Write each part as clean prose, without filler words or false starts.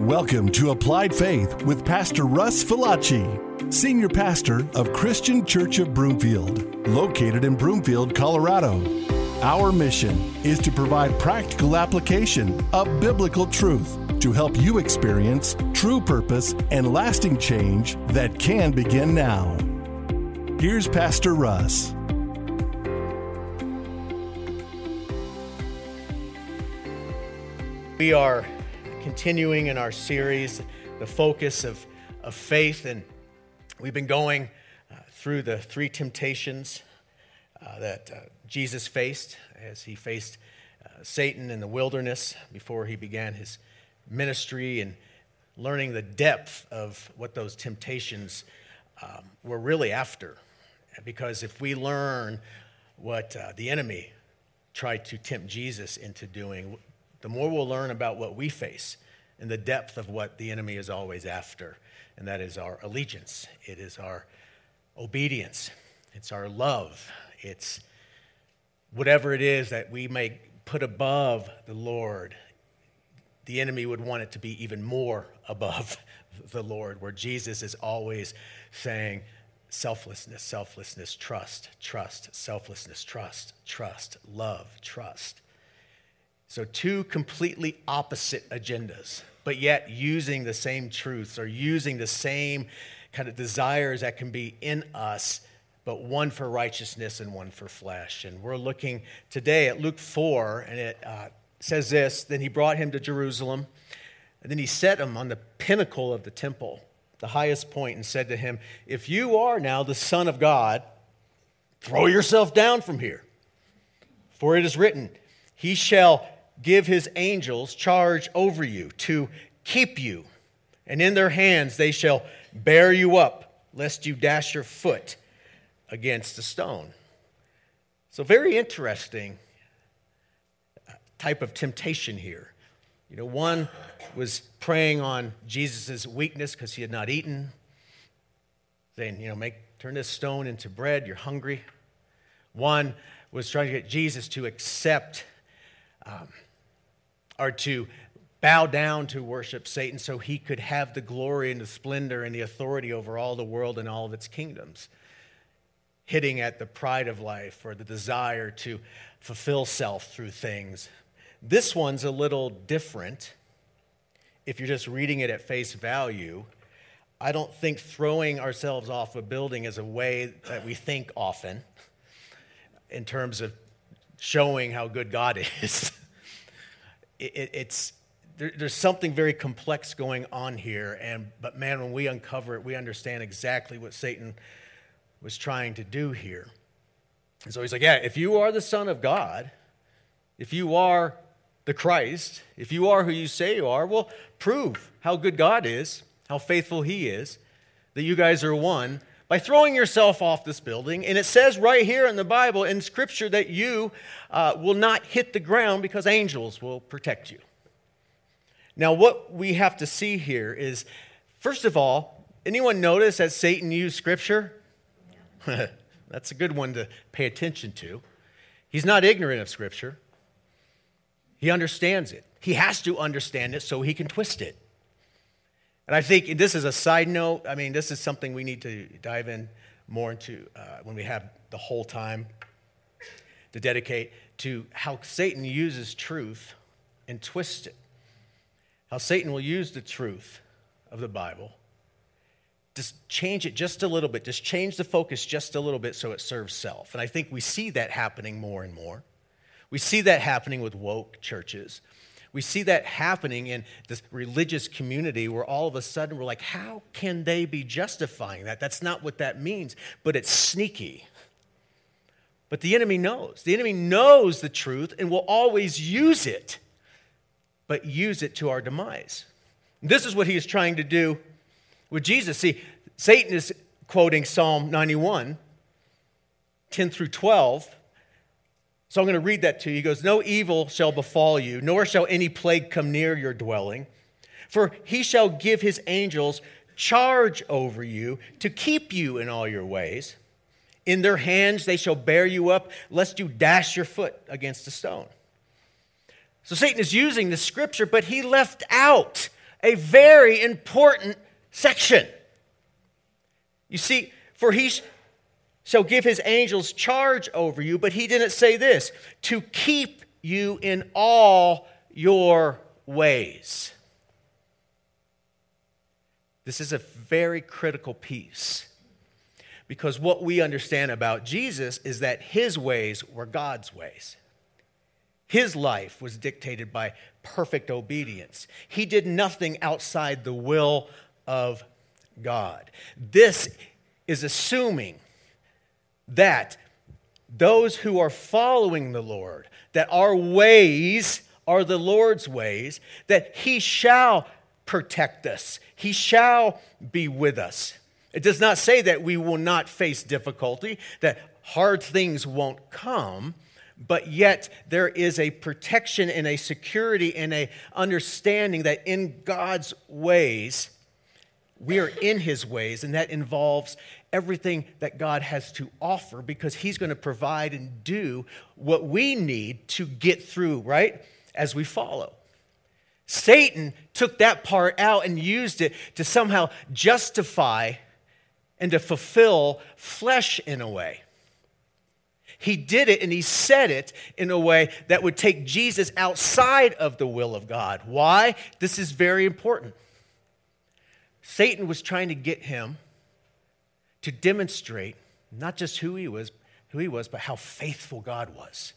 Welcome to Applied Faith with Pastor Russ Falacci, Senior Pastor of Christian Church of Broomfield, located in Broomfield, Colorado. Our mission is to provide practical application of biblical truth to help you experience true purpose and lasting change that can begin now. Here's Pastor Russ. We are continuing in our series, the focus of faith, and we've been going through the three temptations that Jesus faced as he faced Satan in the wilderness before he began his ministry, and learning the depth of what those temptations were really after. Because if we learn what the enemy tried to tempt Jesus into doing, the more we'll learn about what we face and the depth of what the enemy is always after. And that is our allegiance. It is our obedience. It's our love. It's whatever it is that we may put above the Lord. The enemy would want it to be even more above the Lord, where Jesus is always saying, selflessness, selflessness, trust, trust, selflessness, trust, trust, love, trust. So two completely opposite agendas, but yet using the same truths or using the same kind of desires that can be in us, but one for righteousness and one for flesh. And we're looking today at Luke 4, and it says this: Then he brought him to Jerusalem, and then he set him on the pinnacle of the temple, the highest point, and said to him, "If you are now the Son of God, throw yourself down from here. For it is written, He shall give His angels charge over you to keep you, and in their hands they shall bear you up, lest you dash your foot against a stone." So very interesting type of temptation here. You know, one was preying on Jesus' weakness because he had not eaten, saying, turn this stone into bread, you're hungry. One was trying to get Jesus to accept or to bow down to worship Satan so he could have the glory and the splendor and the authority over all the world and all of its kingdoms, hitting at the pride of life or the desire to fulfill self through things. This one's a little different. If you're just reading it at face value, I don't think throwing ourselves off a building is a way that we think often in terms of showing how good God is. There's something very complex going on here, but man, when we uncover it, we understand exactly what Satan was trying to do here. And so he's like, if you are the Son of God, if you are the Christ, if you are who you say you are, well, prove how good God is, how faithful He is, that you guys are one, by throwing yourself off this building. And it says right here in the Bible, in Scripture, that you will not hit the ground because angels will protect you. Now, what we have to see here is, first of all, anyone notice that Satan used Scripture? That's a good one to pay attention to. He's not ignorant of Scripture. He understands it. He has to understand it so he can twist it. And I think this is a side note. I mean, this is something we need to dive in more into when we have the whole time to dedicate to how Satan uses truth and twists it. How Satan will use the truth of the Bible, just change it just a little bit, just change the focus just a little bit so it serves self. And I think we see that happening more and more. We see that happening with woke churches. We see that happening in this religious community where all of a sudden we're like, how can they be justifying that? That's not what that means, but it's sneaky. But the enemy knows. The enemy knows the truth and will always use it, but use it to our demise. This is what he is trying to do with Jesus. See, Satan is quoting Psalm 91, 10 through 12. So I'm going to read that to you. He goes, "No evil shall befall you, nor shall any plague come near your dwelling. For he shall give his angels charge over you to keep you in all your ways. In their hands they shall bear you up, lest you dash your foot against a stone." So Satan is using the Scripture, but he left out a very important section. You see, for he shall give his angels charge over you, but he didn't say this, to keep you in all your ways. This is a very critical piece, because what we understand about Jesus is that his ways were God's ways. His life was dictated by perfect obedience. He did nothing outside the will of God. This is assuming that those who are following the Lord, that our ways are the Lord's ways, that he shall protect us. He shall be with us. It does not say that we will not face difficulty, that hard things won't come, but yet there is a protection and a security and a understanding that in God's ways, we are in his ways, and that involves everything that God has to offer, because he's going to provide and do what we need to get through, right, as we follow. Satan took that part out and used it to somehow justify and to fulfill flesh in a way. He did it and he said it in a way that would take Jesus outside of the will of God. Why? This is very important. Satan was trying to get him to demonstrate not just who he was, but how faithful God was.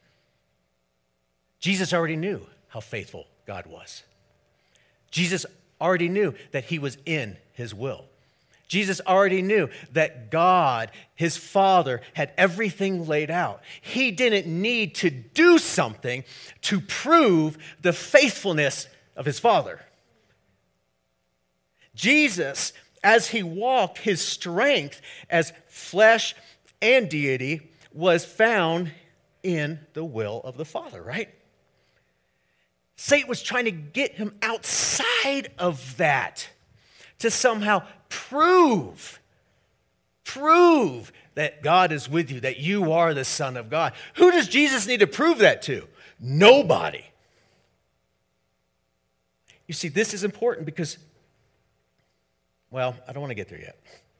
Jesus already knew how faithful God was. Jesus already knew that he was in his will. Jesus already knew that God, his Father, had everything laid out. He didn't need to do something to prove the faithfulness of his Father. Jesus, as he walked, his strength as flesh and deity was found in the will of the Father, right? Satan was trying to get him outside of that to somehow prove that God is with you, that you are the Son of God. Who does Jesus need to prove that to? Nobody. You see, this is important because, well, I don't want to get there yet.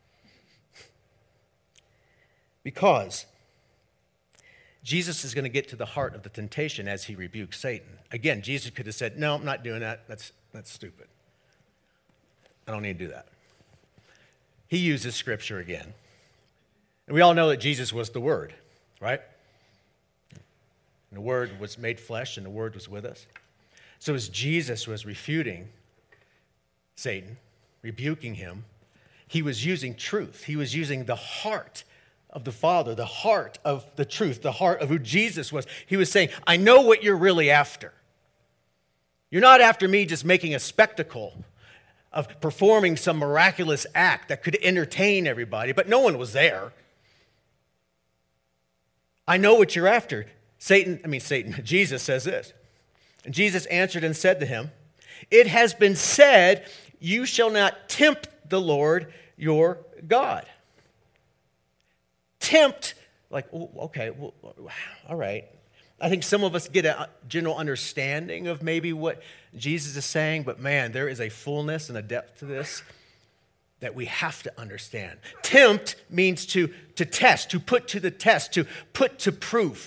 Because Jesus is going to get to the heart of the temptation as he rebukes Satan. Again, Jesus could have said, no, I'm not doing that. That's stupid. I don't need to do that. He uses Scripture again. And we all know that Jesus was the Word, right? And the Word was made flesh and the Word was with us. So as Jesus was refuting Satan, rebuking him, he was using truth. He was using the heart of the Father, the heart of the truth, the heart of who Jesus was. He was saying, I know what you're really after. You're not after me just making a spectacle of performing some miraculous act that could entertain everybody, but no one was there. I know what you're after. Jesus says this. And Jesus answered and said to him, it has been said, you shall not tempt the Lord your God. Tempt, like, okay, well, all right. I think some of us get a general understanding of maybe what Jesus is saying, but man, there is a fullness and a depth to this that we have to understand. Tempt means to test, to put to the test, to put to proof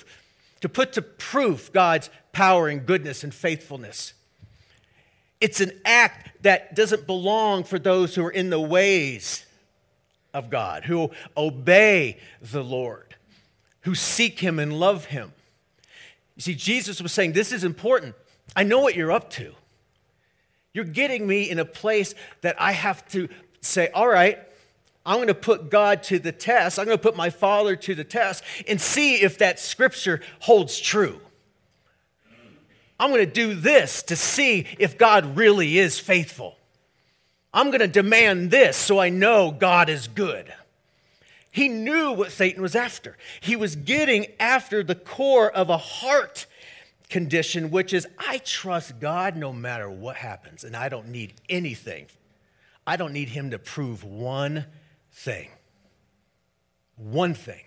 God's power and goodness and faithfulness. It's an act that doesn't belong for those who are in the ways of God, who obey the Lord, who seek him and love him. You see, Jesus was saying, this is important. I know what you're up to. You're getting me in a place that I have to say, all right, I'm going to put God to the test. I'm going to put my Father to the test and see if that Scripture holds true. I'm going to do this to see if God really is faithful. I'm going to demand this so I know God is good. He knew what Satan was after. He was getting after the core of a heart condition, which is, I trust God no matter what happens, and I don't need anything. I don't need him to prove one thing. One thing.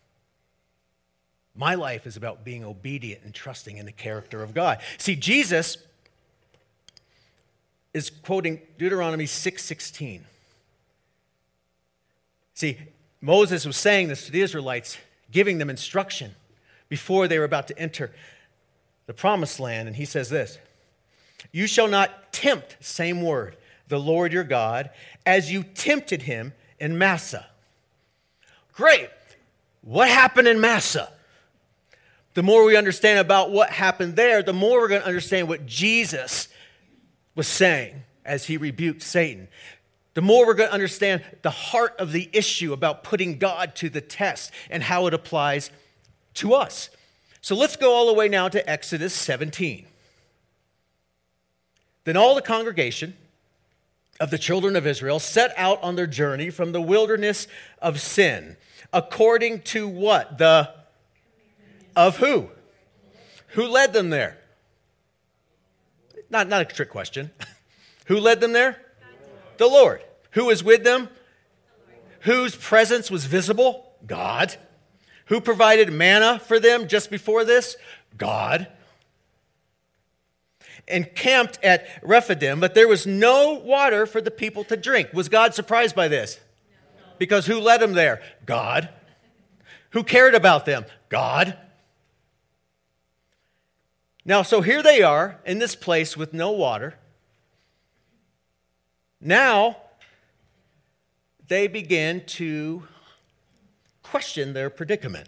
My life is about being obedient and trusting in the character of God. See, Jesus is quoting Deuteronomy 6:16. See, Moses was saying this to the Israelites, giving them instruction before they were about to enter the promised land. And he says this, "You shall not tempt," same word, "the Lord your God, as you tempted him in Massah." Great. What happened in Massah? The more we understand about what happened there, the more we're going to understand what Jesus was saying as he rebuked Satan. The more we're going to understand the heart of the issue about putting God to the test and how it applies to us. So let's go all the way now to Exodus 17. Then all the congregation of the children of Israel set out on their journey from the wilderness of Sin, according to what? Of who? Who led them there? Not a trick question. Who led them there? The Lord. Who was with them? Whose presence was visible? God. Who provided manna for them just before this? God. And camped at Rephidim, but there was no water for the people to drink. Was God surprised by this? No. Because who led them there? God. Who cared about them? God. Now, so here they are in this place with no water. Now, they begin to question their predicament.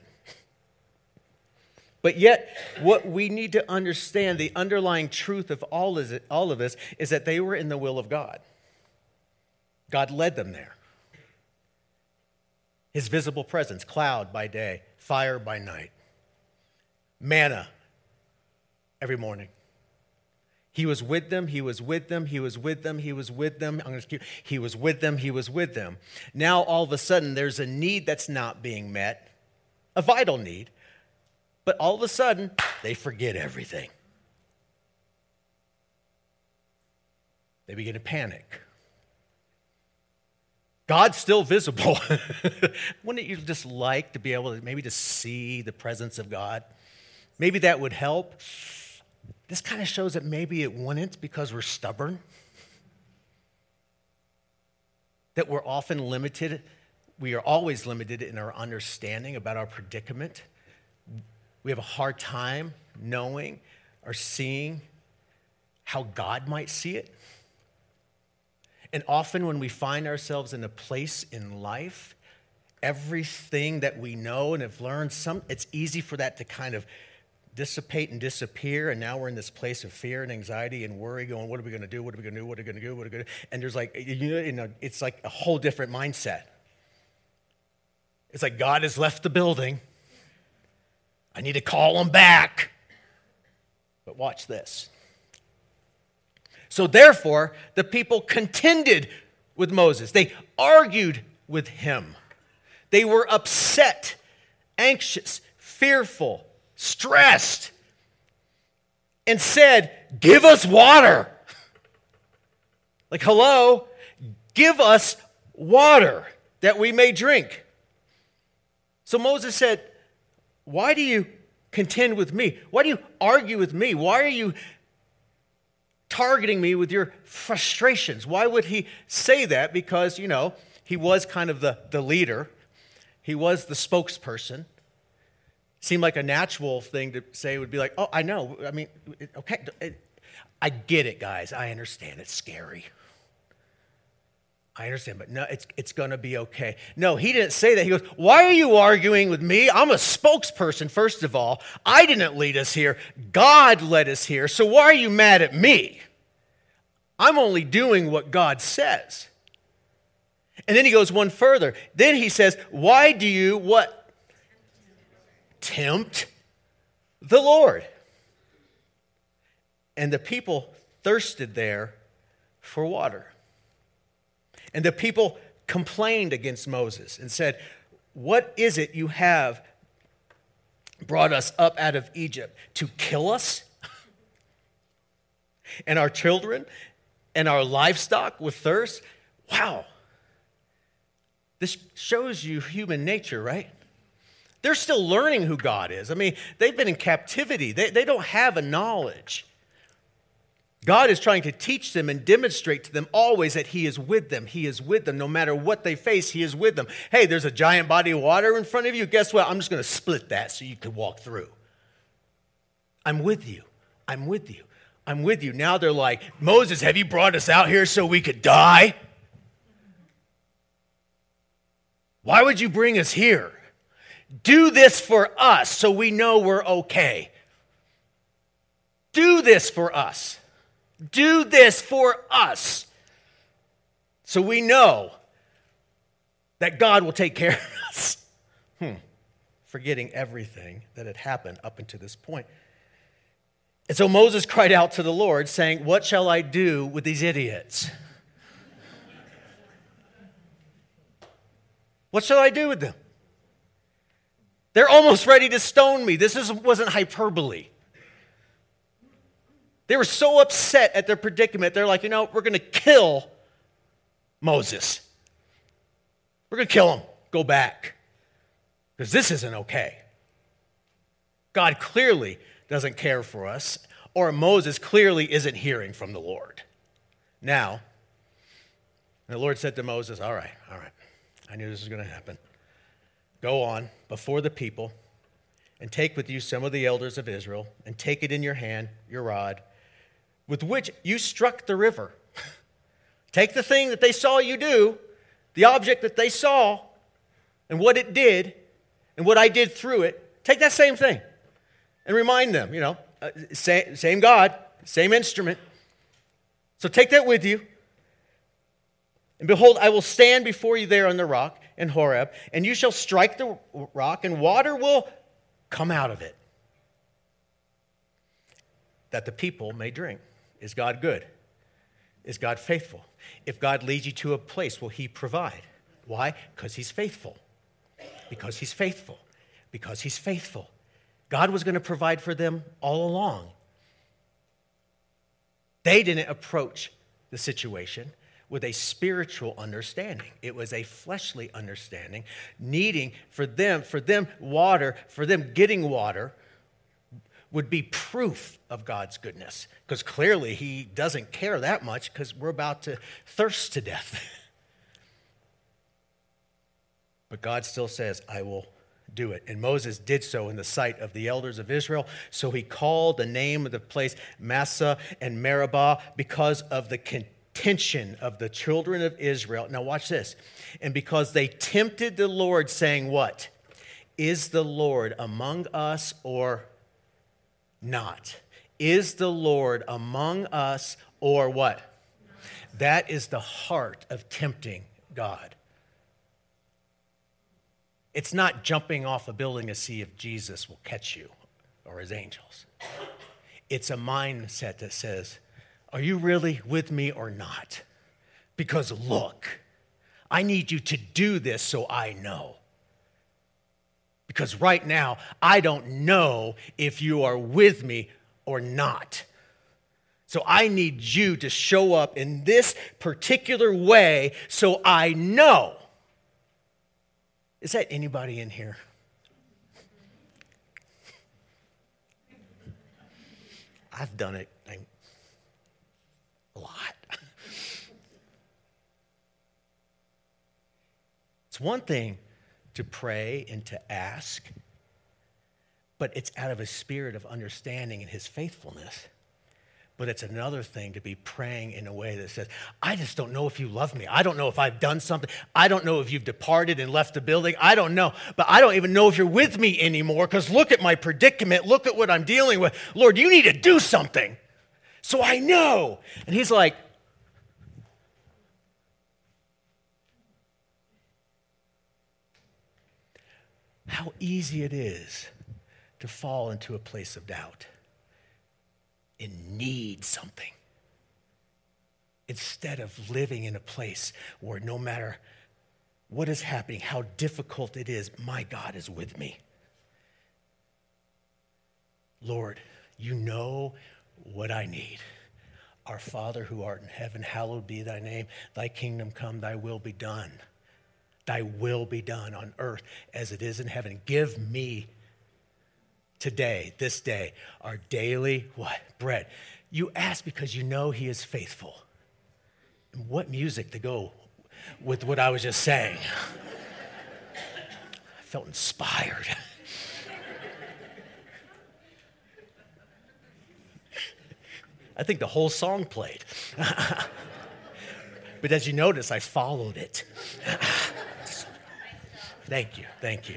But yet, what we need to understand, the underlying truth of all of this, is that they were in the will of God. God led them there. His visible presence, cloud by day, fire by night, manna every morning. He was with them, he was with them, he was with them, he was with them. He was with them, he was with them. Now, all of a sudden, there's a need that's not being met, a vital need. But all of a sudden, they forget everything. They begin to panic. God's still visible. Wouldn't you just like to be able to maybe just see the presence of God? Maybe that would help. This kind of shows that maybe it wouldn't because we're stubborn. That we're often limited. We are always limited in our understanding about our predicament. We have a hard time knowing or seeing how God might see it. And often when we find ourselves in a place in life, everything that we know and have learned, it's easy for that to kind of dissipate and disappear. And now we're in this place of fear and anxiety and worry going, what are we going to do? What are we going to do? What are we going to do? What are we going to do? And there's like, it's like a whole different mindset. It's like God has left the building. I need to call him back. But watch this. So therefore, the people contended with Moses. They argued with him. They were upset, anxious, fearful, stressed, and said, "Give us water." Like, hello, give us water that we may drink. So Moses said, "Why do you contend with me? Why do you argue with me? Why are you targeting me with your frustrations?" Why would he say that? Because, he was kind of the leader. He was the spokesperson. Seemed like a natural thing to say would be like, "Oh, I know. I mean, okay. I get it, guys. I understand. It's scary. I understand, but no, it's going to be okay." No, he didn't say that. He goes, "Why are you arguing with me? I'm a spokesperson, first of all. I didn't lead us here. God led us here. So why are you mad at me? I'm only doing what God says." And then he goes one further. Then he says, "Why do you what? Tempt the Lord." And the people thirsted there for water. And the people complained against Moses and said, "What is it you have brought us up out of Egypt? To kill us and our children and our livestock with thirst?" Wow. This shows you human nature, right? They're still learning who God is. I mean, they've been in captivity. They don't have a knowledge. God is trying to teach them and demonstrate to them always that he is with them. He is with them. No matter what they face, he is with them. Hey, there's a giant body of water in front of you. Guess what? I'm just going to split that so you can walk through. I'm with you. I'm with you. I'm with you. Now they're like, Moses, have you brought us out here so we could die? Why would you bring us here? Do this for us so we know we're okay. Do this for us. Do this for us so we know that God will take care of us. Forgetting everything that had happened up until this point. And so Moses cried out to the Lord, saying, what shall I do with these idiots? What shall I do with them? They're almost ready to stone me. This wasn't hyperbole. They were so upset at their predicament, they're like, we're going to kill Moses. We're going to kill him. Go back. Because this isn't okay. God clearly doesn't care for us, or Moses clearly isn't hearing from the Lord. Now, the Lord said to Moses, all right. I knew this was going to happen. Go on before the people and take with you some of the elders of Israel and take it in your hand, your rod, with which you struck the river. Take the thing that they saw you do, the object that they saw, and what it did, and what I did through it. Take that same thing and remind them, same God, same instrument. So take that with you. And behold, I will stand before you there on the rock in Horeb, and you shall strike the rock, and water will come out of it, that the people may drink. Is God good? Is God faithful? If God leads you to a place, will he provide? Why? Because he's faithful. Because he's faithful. Because he's faithful. God was going to provide for them all along. They didn't approach the situation with a spiritual understanding. It was a fleshly understanding, needing for them water, for them getting water would be proof of God's goodness. Because clearly he doesn't care that much because we're about to thirst to death. But God still says, I will do it. And Moses did so in the sight of the elders of Israel. So he called the name of the place Massah and Meribah because of the contention of the children of Israel. Now watch this. And because they tempted the Lord, saying what? Is the Lord among us or not? Is the Lord among us or what? That is the heart of tempting God. It's not jumping off a building to see if Jesus will catch you or his angels. It's a mindset that says, are you really with me or not? Because look, I need you to do this so I know. Because right now, I don't know if you are with me or not. So I need you to show up in this particular way so I know. Is that anybody in here? I've done it a lot. It's one thing to pray and to ask, but it's out of a spirit of understanding and his faithfulness. But it's another thing to be praying in a way that says, I just don't know if you love me. I don't know if I've done something. I don't know if you've departed and left the building. I don't know. But I don't even know if you're with me anymore because look at my predicament. Look at what I'm dealing with. Lord, you need to do something so I know. And he's like, how easy it is to fall into a place of doubt and need something instead of living in a place where no matter what is happening, how difficult it is, my God is with me. Lord, you know what I need. Our Father who art in heaven, hallowed be thy name. Thy kingdom come, thy will be done. Thy will be done on earth as it is in heaven. Give me today, this day, our daily what? Bread. You ask because you know he is faithful. And what music to go with what I was just saying? I felt inspired. I think the whole song played. But as you notice, I followed it. Thank you.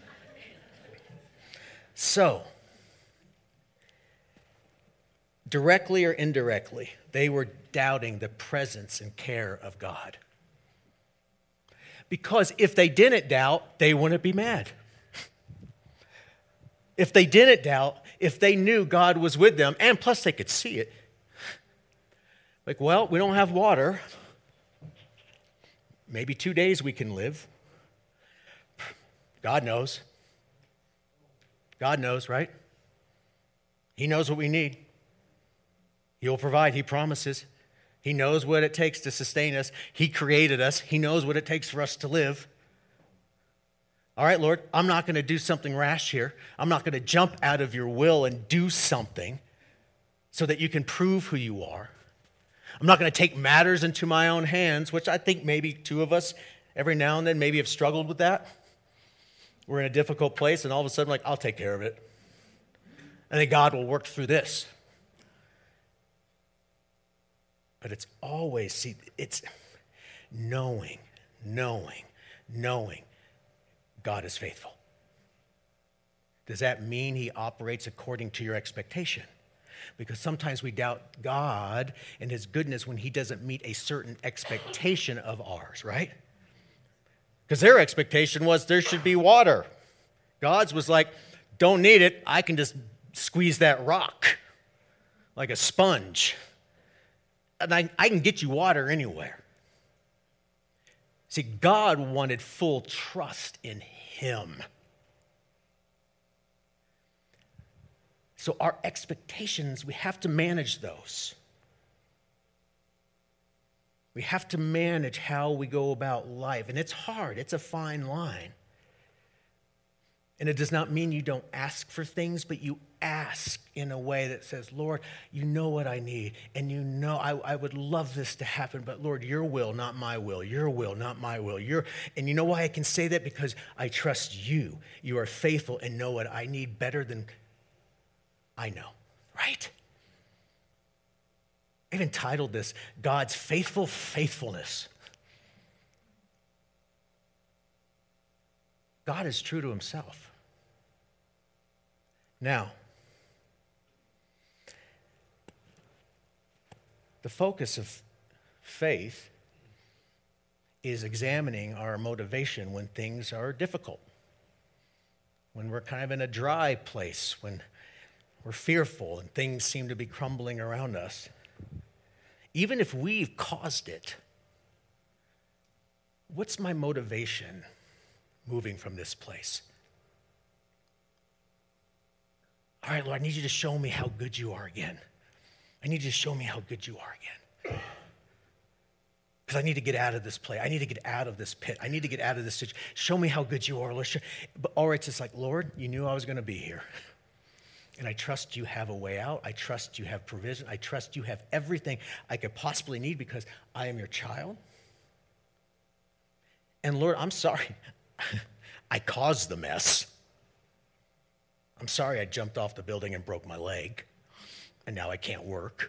So, directly or indirectly, they were doubting the presence and care of God. Because if they didn't doubt, they wouldn't be mad. If they didn't doubt, if they knew God was with them, and plus they could see it, like, well, we don't have water. Maybe 2 days we can live. God knows. God knows, right? He knows what we need. He'll provide. He promises. He knows what it takes to sustain us. He created us. He knows what it takes for us to live. All right, Lord, I'm not going to do something rash here. I'm not going to jump out of your will and do something so that you can prove who you are. I'm not going to take matters into my own hands, which I think maybe two of us every now and then maybe have struggled with that. We're in a difficult place, and all of a sudden, like, I'll take care of it. And then God will work through this. But it's always, see, it's knowing God is faithful. Does that mean he operates according to your expectation? Because sometimes we doubt God and his goodness when he doesn't meet a certain expectation of ours, right? Because their expectation was there should be water. God's was like, don't need it. I can just squeeze that rock like a sponge. And I can get you water anywhere. See, God wanted full trust in him. So our expectations, we have to manage those. We have to manage how we go about life. And it's hard. It's a fine line. And it does not mean you don't ask for things, but you ask in a way that says, Lord, you know what I need. And you know I would love this to happen, but Lord, your will, not my will. Your will, not my will. And you know why I can say that? Because I trust you. You are faithful and know what I need better than I know, right? I've entitled this, God's Faithful Faithfulness. God is true to himself. Now, the focus of faith is examining our motivation when things are difficult, when we're kind of in a dry place, when we're fearful and things seem to be crumbling around us. Even if we've caused it, what's my motivation moving from this place? All right, Lord, I need you to show me how good you are again. I need you to show me how good you are again. Because I need to get out of this place. I need to get out of this pit. I need to get out of this situation. Show me how good you are, Lord. Or it's just like, Lord, you knew I was going to be here. And I trust you have a way out. I trust you have provision. I trust you have everything I could possibly need because I am your child. And Lord, I'm sorry. I caused the mess. I'm sorry I jumped off the building and broke my leg, and now I can't work.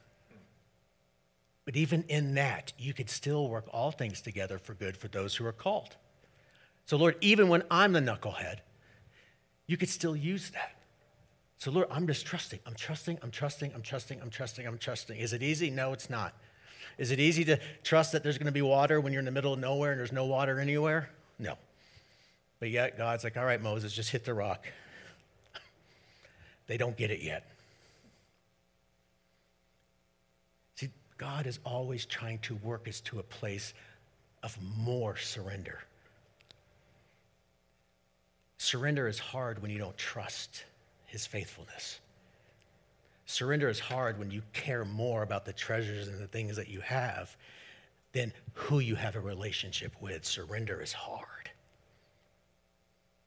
But even in that, you could still work all things together for good for those who are called. So Lord, even when I'm the knucklehead, you could still use that. So Lord, I'm just trusting. I'm trusting. Is it easy? No, it's not. Is it easy to trust that there's going to be water when you're in the middle of nowhere and there's no water anywhere? No. But yet God's like, all right, Moses, just hit the rock. They don't get it yet. See, God is always trying to work us to a place of more surrender. Surrender is hard when you don't trust his faithfulness. Surrender is hard when you care more about the treasures and the things that you have than who you have a relationship with. Surrender is hard.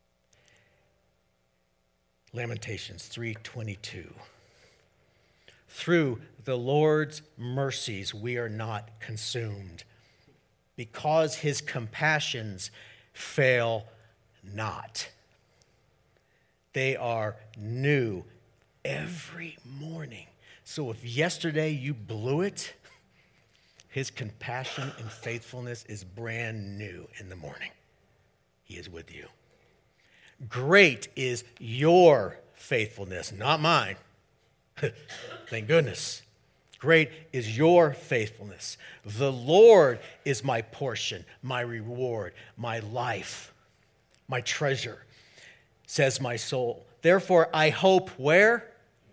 Lamentations 3:22. through the Lord's mercies we are not consumed, because his compassions fail not. They are new every morning. So if yesterday you blew it, his compassion and faithfulness is brand new in the morning. He is with you. Great is your faithfulness, not mine. Thank goodness. Great is your faithfulness. The Lord is my portion, my reward, my life, my treasure, says my soul. Therefore, I hope where?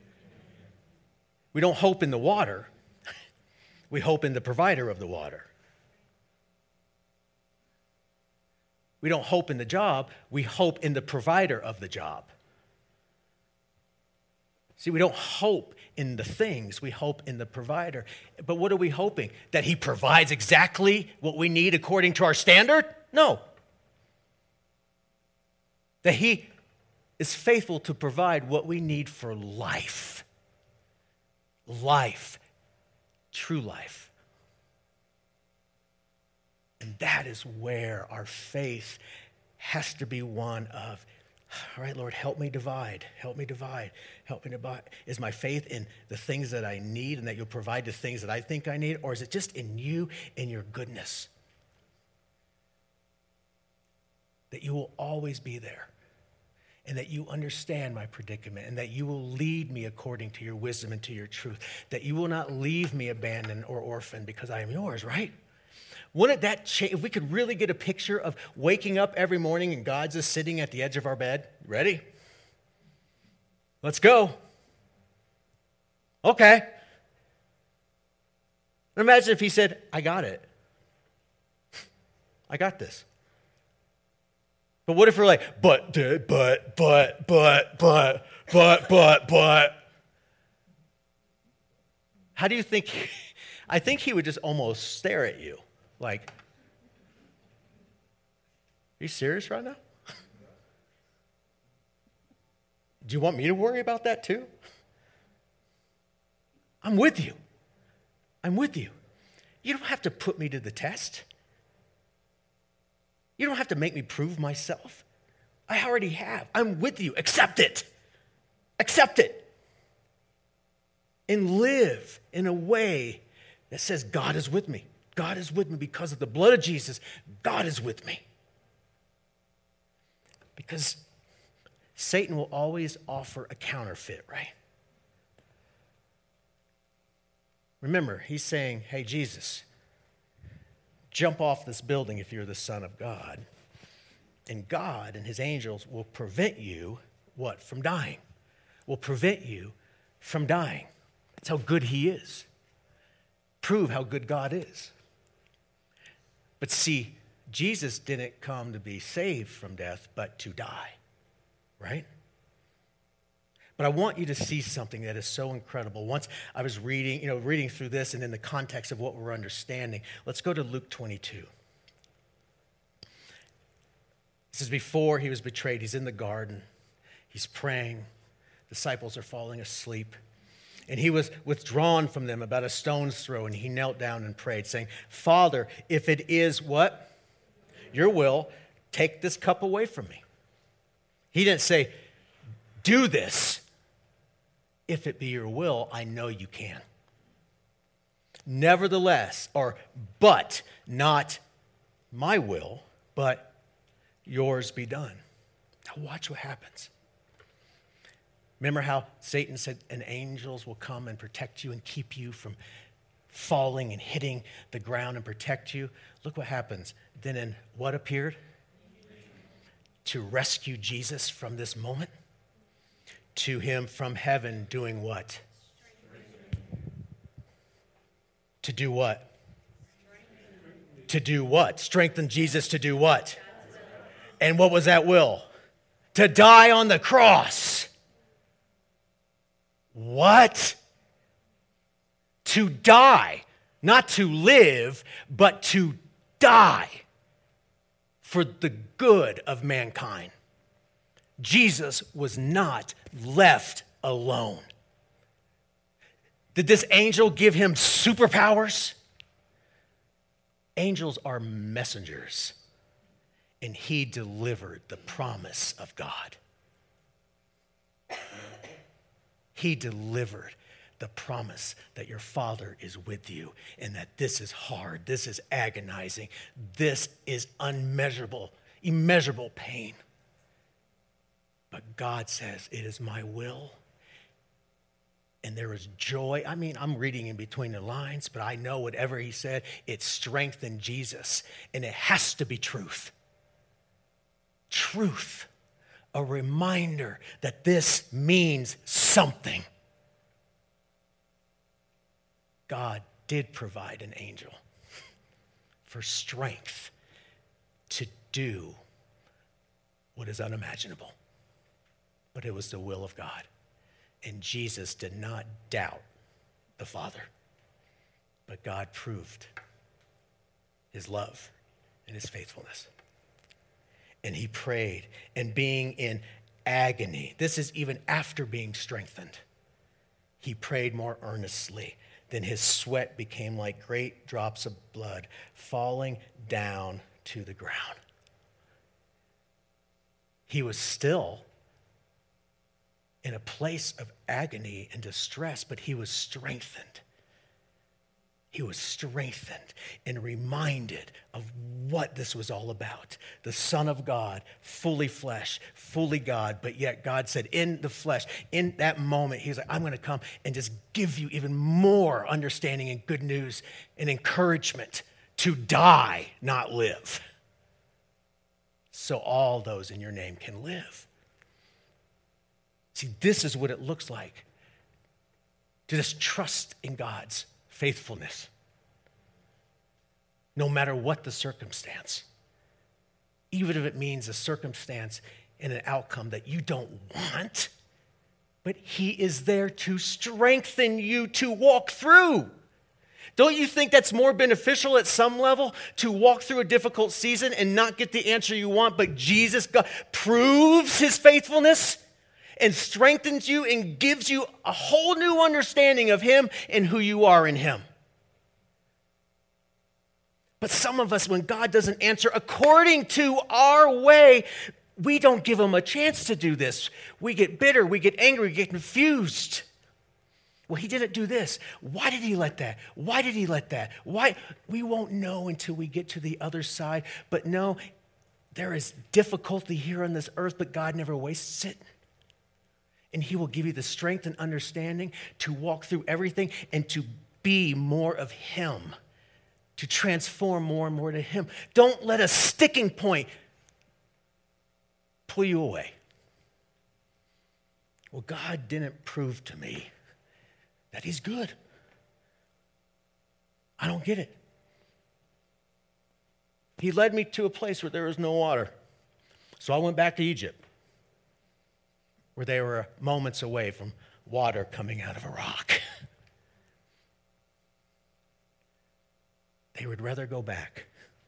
We don't hope in the water. We hope in the provider of the water. We don't hope in the job. We hope in the provider of the job. See, we don't hope in the things. We hope in the provider. But what are we hoping? That he provides exactly what we need according to our standard? No. That he is faithful to provide what we need for life. Life. True life. And that is where our faith has to be one of, all right, Lord, help me divide. Help me divide. Help me divide. Is my faith in the things that I need and that you'll provide the things that I think I need? Or is it just in you and your goodness? That you will always be there. And that you understand my predicament. And that you will lead me according to your wisdom and to your truth. That you will not leave me abandoned or orphaned because I am yours, right? Wouldn't that change? If we could really get a picture of waking up every morning and God's just sitting at the edge of our bed. Ready? Let's go. Okay. Imagine if he said, I got it. I got this. But what if we're like, but. How do you think? I think he would just almost stare at you. Like, are you serious right now? Do you want me to worry about that too? I'm with you. I'm with you. You don't have to put me to the test. You don't have to make me prove myself. I already have. I'm with you. Accept it. Accept it. And live in a way that says God is with me. God is with me because of the blood of Jesus. God is with me. Because Satan will always offer a counterfeit, right? Remember, he's saying, hey, Jesus, jump off this building if you're the Son of God. And God and his angels will prevent you, what? From dying. Will prevent you from dying. That's how good he is. Prove how good God is. But see, Jesus didn't come to be saved from death, but to die, right? But I want you to see something that is so incredible. Once I was reading through this and in the context of what we're understanding. Let's go to Luke 22. This is before he was betrayed. He's in the garden. He's praying. Disciples are falling asleep. And he was withdrawn from them about a stone's throw, and he knelt down and prayed, saying, Father, if it is what? Your will, take this cup away from me. He didn't say, do this. If it be your will, I know you can. Nevertheless, but not my will, but yours be done. Now watch what happens. Remember how Satan said, and angels will come and protect you and keep you from falling and hitting the ground and protect you? Look what happens. Then in what appeared? To rescue Jesus from this moment. To him from heaven doing what? To do what? To do what? Strengthen Jesus to do what? And what was that will? To die on the cross. What? To die, not to live, but to die for the good of mankind. Jesus was not left alone. Did this angel give him superpowers? Angels are messengers, and he delivered the promise of God. He delivered the promise that your Father is with you and that this is hard, this is agonizing, this is unmeasurable, immeasurable pain. But God says, it is my will. And there is joy. I mean, I'm reading in between the lines, but I know whatever he said, it strengthened Jesus. And it has to be truth. Truth. A reminder that this means something. God did provide an angel for strength to do what is unimaginable. But it was the will of God. And Jesus did not doubt the Father. But God proved his love and his faithfulness. And he prayed, and being in agony, this is even after being strengthened, he prayed more earnestly. Then his sweat became like great drops of blood falling down to the ground. He was still in a place of agony and distress, but he was strengthened. He was strengthened and reminded of what this was all about. The Son of God, fully flesh, fully God, but yet God said in the flesh, in that moment, he's like, I'm going to come and just give you even more understanding and good news and encouragement to die, not live. So all those in your name can live. See, this is what it looks like to just trust in God's faithfulness, no matter what the circumstance, even if it means a circumstance and an outcome that you don't want, but he is there to strengthen you to walk through. Don't you think that's more beneficial at some level to walk through a difficult season and not get the answer you want, but Jesus God proves his faithfulness and strengthens you and gives you a whole new understanding of him and who you are in him? But some of us, when God doesn't answer according to our way, we don't give him a chance to do this. We get bitter, we get angry, we get confused. Well, he didn't do this. Why did he let that? Why did he let that? Why? We won't know until we get to the other side. But no, there is difficulty here on this earth, but God never wastes it. And he will give you the strength and understanding to walk through everything and to be more of him, to transform more and more to him. Don't let a sticking point pull you away. Well, God didn't prove to me that he's good. I don't get it. He led me to a place where there was no water. So I went back to Egypt, where they were moments away from water coming out of a rock. They would rather go back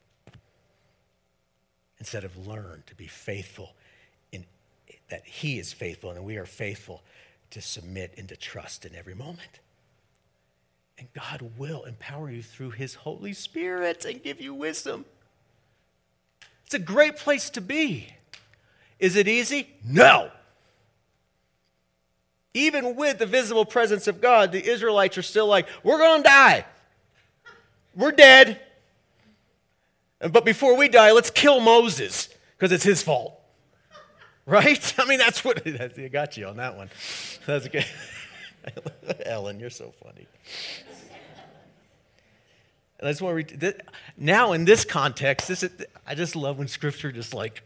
instead of learn to be faithful in that he is faithful and we are faithful to submit and to trust in every moment. And God will empower you through his Holy Spirit and give you wisdom. It's a great place to be. Is it easy? No. Even with the visible presence of God, the Israelites are still like, we're going to die. We're dead. But before we die, let's kill Moses because it's his fault. Right? I mean, that's what, I got you on that one. That's good. Ellen, you're so funny. And I just want to read, now in this context, I just love when Scripture just like.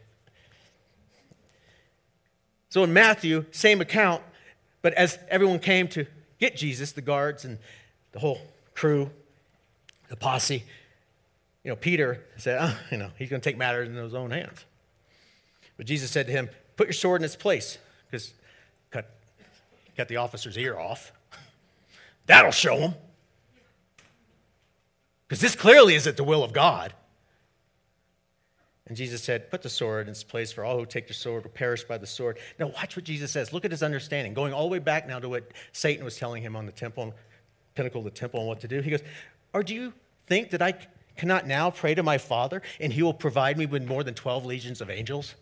So in Matthew, same account, but as everyone came to get Jesus, the guards and the whole crew, the posse, Peter said, he's going to take matters into his own hands. But Jesus said to him, put your sword in its place, because cut the officer's ear off. That'll show him. Because this clearly isn't the will of God. And Jesus said, put the sword in its place, for all who take the sword will perish by the sword. Now watch what Jesus says. Look at his understanding. Going all the way back now to what Satan was telling him on the temple pinnacle of the temple and what to do. He goes, or do you think that I cannot now pray to my Father and he will provide me with more than 12 legions of angels?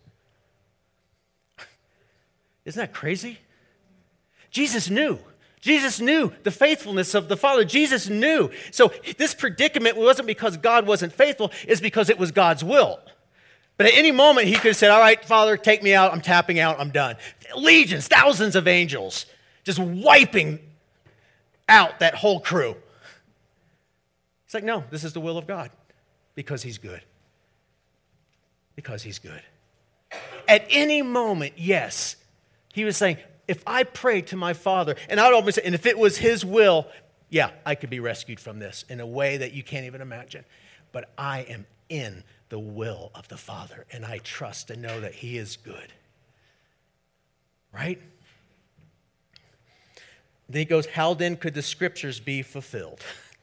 Isn't that crazy? Jesus knew. Jesus knew the faithfulness of the Father. Jesus knew. So this predicament wasn't because God wasn't faithful, it's because it was God's will. But at any moment, he could have said, all right, Father, take me out. I'm tapping out. I'm done. Legions, thousands of angels just wiping out that whole crew. It's like, no, this is the will of God because he's good. Because he's good. At any moment, yes, he was saying, if I pray to my Father, and I would always say, and if it was his will, yeah, I could be rescued from this in a way that you can't even imagine. But I am in the will of the Father, and I trust and know that he is good. Right? Then he goes, how then could the scriptures be fulfilled?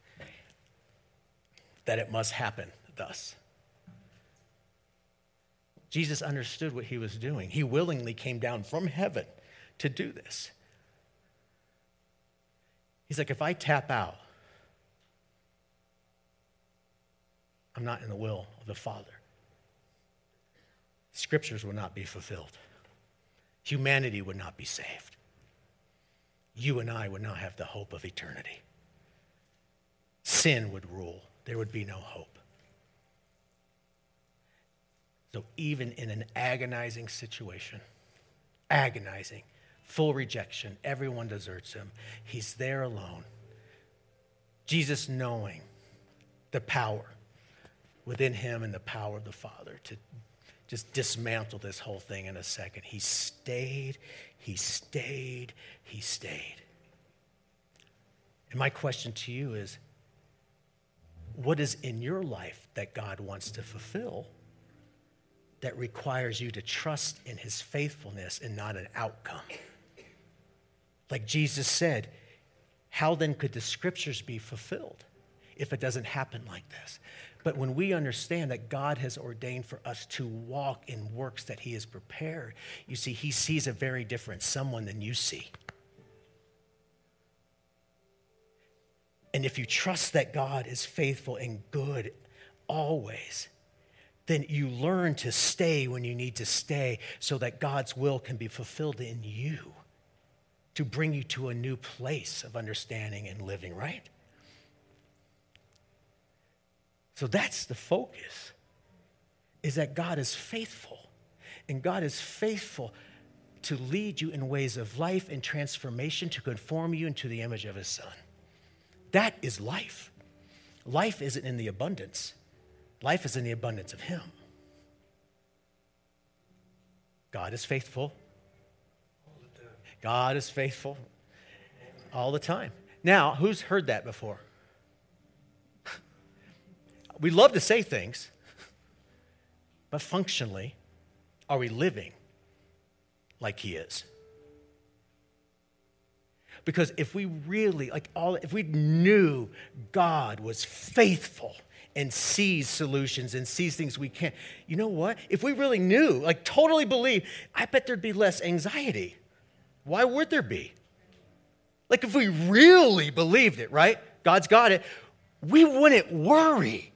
That it must happen thus. Jesus understood what he was doing. He willingly came down from heaven to do this. He's like, if I tap out, I'm not in the will of the Father. Scriptures will not be fulfilled. Humanity would not be saved. You and I would not have the hope of eternity. Sin would rule. There would be no hope. So even in an agonizing situation, agonizing, full rejection, everyone deserts him, he's there alone. Jesus knowing the power within him and the power of the Father to just dismantle this whole thing in a second. He stayed. And my question to you is, what is in your life that God wants to fulfill that requires you to trust in his faithfulness and not an outcome? Like Jesus said, how then could the scriptures be fulfilled if it doesn't happen like this? But when we understand that God has ordained for us to walk in works that he has prepared, you see, he sees a very different someone than you see. And if you trust that God is faithful and good always, then you learn to stay when you need to stay so that God's will can be fulfilled in you to bring you to a new place of understanding and living, right? So that's the focus, is that God is faithful. And God is faithful to lead you in ways of life and transformation to conform you into the image of his Son. That is life. Life isn't in the abundance. Life is in the abundance of him. God is faithful. God is faithful all the time. Now, who's heard that before? We love to say things, but functionally, are we living like he is? Because if we really, if we knew God was faithful and sees solutions and sees things we can't, you know what? If we really knew, totally believe, I bet there'd be less anxiety. Why would there be? If we really believed it, right? God's got it. We wouldn't worry.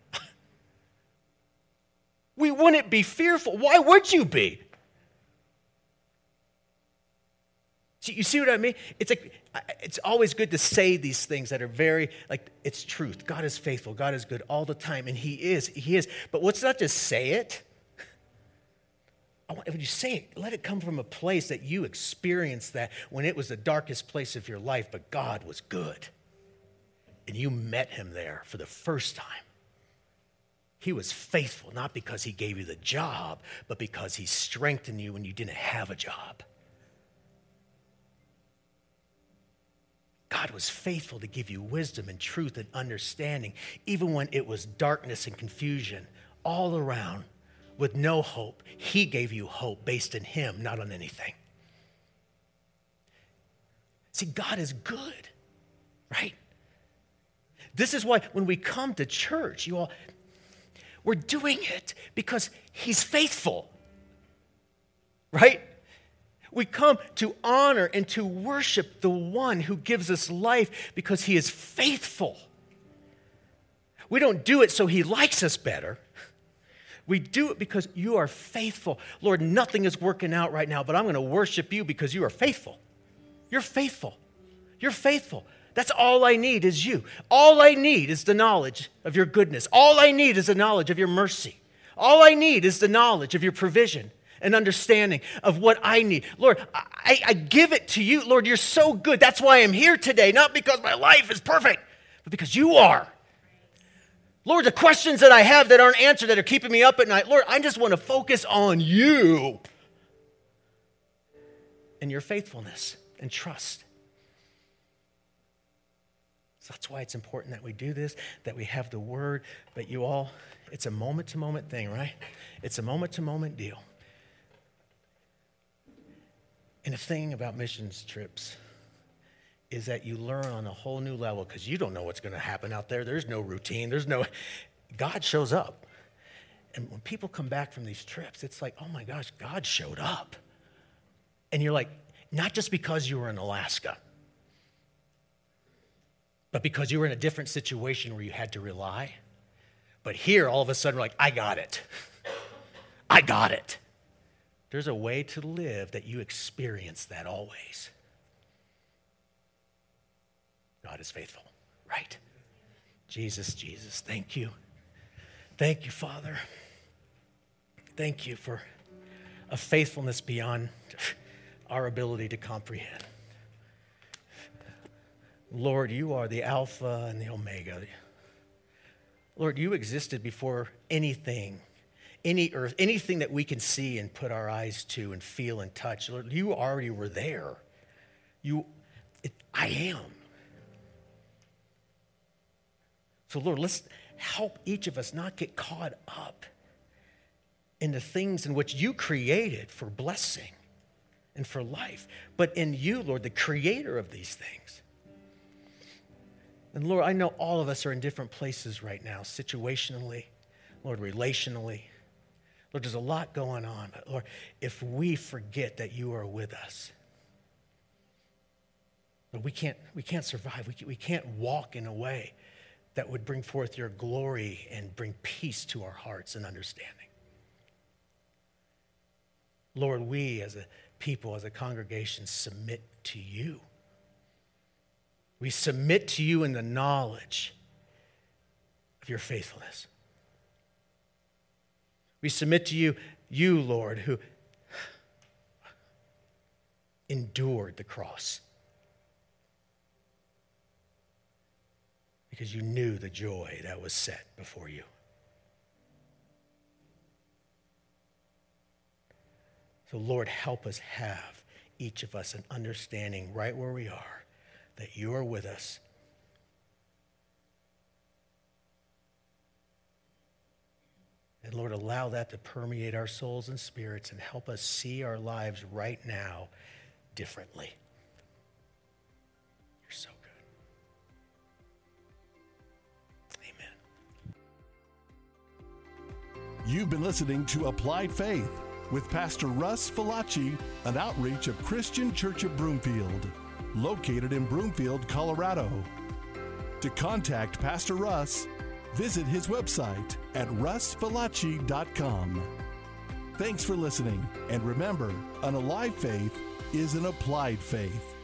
We wouldn't be fearful. Why would you be? You see what I mean? It's always good to say these things that are very, it's truth. God is faithful. God is good all the time. And he is. But let's not just say it. When you say it, let it come from a place that you experienced that when it was the darkest place of your life, but God was good. And you met him there for the first time. He was faithful, not because he gave you the job, but because he strengthened you when you didn't have a job. God was faithful to give you wisdom and truth and understanding, even when it was darkness and confusion all around with no hope. He gave you hope based in him, not on anything. See, God is good, right? This is why when we come to church, we're doing it because he's faithful, right? We come to honor and to worship the one who gives us life because he is faithful. We don't do it so he likes us better. We do it because you are faithful. Lord, nothing is working out right now, but I'm going to worship you because you are faithful. You're faithful. You're faithful. That's all I need is you. All I need is the knowledge of your goodness. All I need is the knowledge of your mercy. All I need is the knowledge of your provision and understanding of what I need. Lord, I give it to you. Lord, you're so good. That's why I'm here today, not because my life is perfect, but because you are. Lord, the questions that I have that aren't answered, that are keeping me up at night, Lord, I just want to focus on you and your faithfulness and trust. So that's why it's important that we do this, that we have the word, but you all, it's a moment-to-moment thing, right? It's a moment-to-moment deal. And the thing about missions trips is that you learn on a whole new level because you don't know what's going to happen out there. There's no routine. God shows up. And when people come back from these trips, it's like, oh my gosh, God showed up. And you're like, not just because you were in Alaska, but because you were in a different situation where you had to rely. But here, all of a sudden, we're like, I got it. I got it. There's a way to live that you experience that always. God is faithful, right? Jesus, thank you. Thank you, Father. Thank you for a faithfulness beyond our ability to comprehend. Lord, you are the Alpha and the Omega. Lord, you existed before anything, any earth, anything that we can see and put our eyes to and feel and touch. Lord, you already were there. I am. So Lord, let's help each of us not get caught up in the things in which you created for blessing and for life, but in you, Lord, the creator of these things. And Lord, I know all of us are in different places right now, situationally, Lord, relationally. Lord, there's a lot going on, but Lord, if we forget that you are with us, Lord, we can't survive. We can't walk in a way that would bring forth your glory and bring peace to our hearts and understanding. Lord, we as a people, as a congregation, submit to you. We submit to you in the knowledge of your faithfulness. We submit to you, Lord, who endured the cross because you knew the joy that was set before you. So, Lord, help us have, each of us, an understanding right where we are that you are with us. And Lord, allow that to permeate our souls and spirits and help us see our lives right now differently. You're so good. Amen. You've been listening to Applied Faith with Pastor Russ Falacci, an outreach of Christian Church of Broomfield, located in Broomfield, Colorado. To contact Pastor Russ, visit his website at russfalacci.com. Thanks for listening, and remember, an alive faith is an applied faith.